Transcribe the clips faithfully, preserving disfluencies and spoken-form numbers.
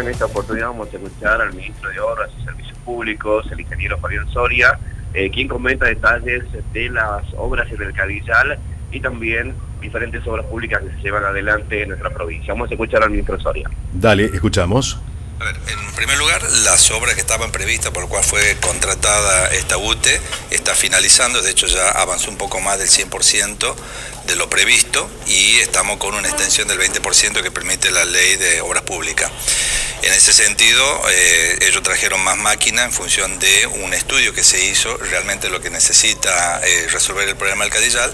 En esta oportunidad vamos a escuchar al ministro de Obras y Servicios Públicos, el ingeniero Fabián Soria, eh, quien comenta detalles de las obras en el Cadillal y también diferentes obras públicas que se llevan adelante en nuestra provincia. Vamos a escuchar al ministro Soria. Dale, escuchamos. A ver, en primer lugar, las obras que estaban previstas, por lo cual fue contratada esta U T E, está finalizando. De hecho, ya avanzó un poco más del cien por ciento de lo previsto y estamos con una extensión del veinte por ciento que permite la ley de obras públicas. En ese sentido, eh, ellos trajeron más máquinas en función de un estudio que se hizo, realmente lo que necesita eh, resolver el problema del Cadillal,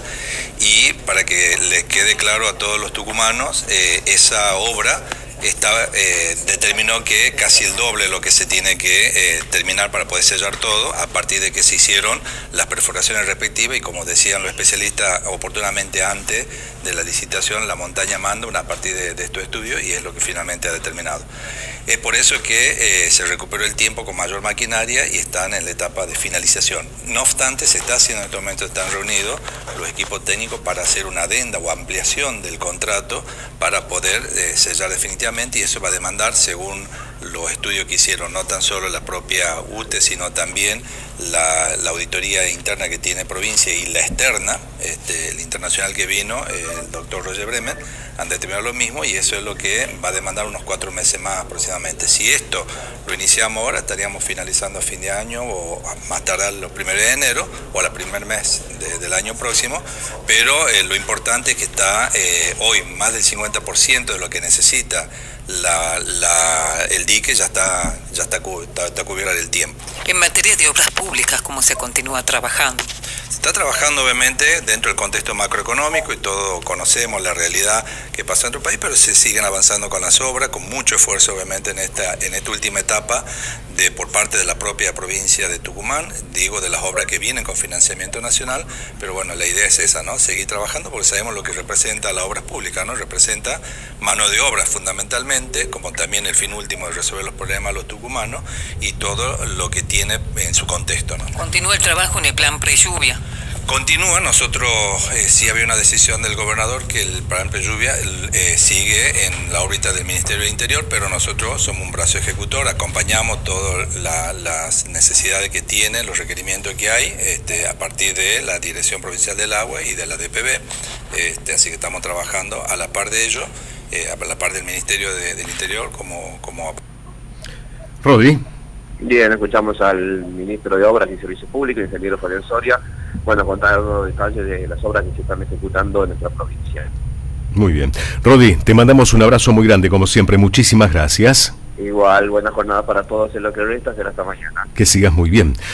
y para que les quede claro a todos los tucumanos, eh, esa obra Está, eh, determinó que casi el doble de lo que se tiene que eh, terminar para poder sellar todo, a partir de que se hicieron las perforaciones respectivas y, como decían los especialistas oportunamente antes de la licitación, la montaña manda una a partir de, de estos estudios, y es lo que finalmente ha determinado. Es por eso que eh, se recuperó el tiempo con mayor maquinaria y están en la etapa de finalización. No obstante, se está haciendo en este momento, están reunidos los equipos técnicos para hacer una adenda o ampliación del contrato para poder eh, sellar definitivamente, y eso va a demandar, según los estudios que hicieron, no tan solo la propia U T E, sino también la, la auditoría interna que tiene provincia y la externa, este, el internacional que vino, eh, el doctor Roger Bremen, han determinado lo mismo, y eso es lo que va a demandar unos cuatro meses más aproximadamente. Si esto lo iniciamos ahora, estaríamos finalizando a fin de año o a más tardar los primeros de enero o al primer mes de, del año próximo, pero eh, lo importante es que está eh, hoy más del cincuenta por ciento de lo que necesita La, la, el dique ya está ya está, está, está cubierto el tiempo. En materia de obras públicas, ¿cómo se continúa trabajando? Se está trabajando obviamente dentro del contexto macroeconómico, y todos conocemos la realidad que pasa en nuestro país, pero se siguen avanzando con las obras, con mucho esfuerzo obviamente en esta, en esta última etapa de por parte de la propia provincia de Tucumán, digo, de las obras que vienen con financiamiento nacional, pero bueno, la idea es esa, ¿no? Seguir trabajando, porque sabemos lo que representa las obras públicas, ¿no? Representa mano de obra fundamentalmente, como también el fin último de resolver los problemas de los tucumanos y todo lo que tiene en su contexto, ¿no? ¿Continúa el trabajo en el plan pre-lluvia? Continúa. Nosotros eh, sí había una decisión del gobernador que el plan pre-lluvia eh, sigue en la órbita del Ministerio del Interior, pero nosotros somos un brazo ejecutor, acompañamos todas la, las necesidades que tiene, los requerimientos que hay, este, a partir de la Dirección Provincial del Agua y de la D P B, este, así que estamos trabajando a la par de ello, eh, a la par del Ministerio de, del Interior como... como... Rodri. Bien, escuchamos al ministro de Obras y Servicios Públicos, el ingeniero Fabián Soria, bueno, contar los detalles de las obras que se están ejecutando en nuestra provincia. Muy bien. Rodri, te mandamos un abrazo muy grande, como siempre. Muchísimas gracias. Igual, buena jornada para todos en lo que resta, será hasta mañana. Que sigas muy bien.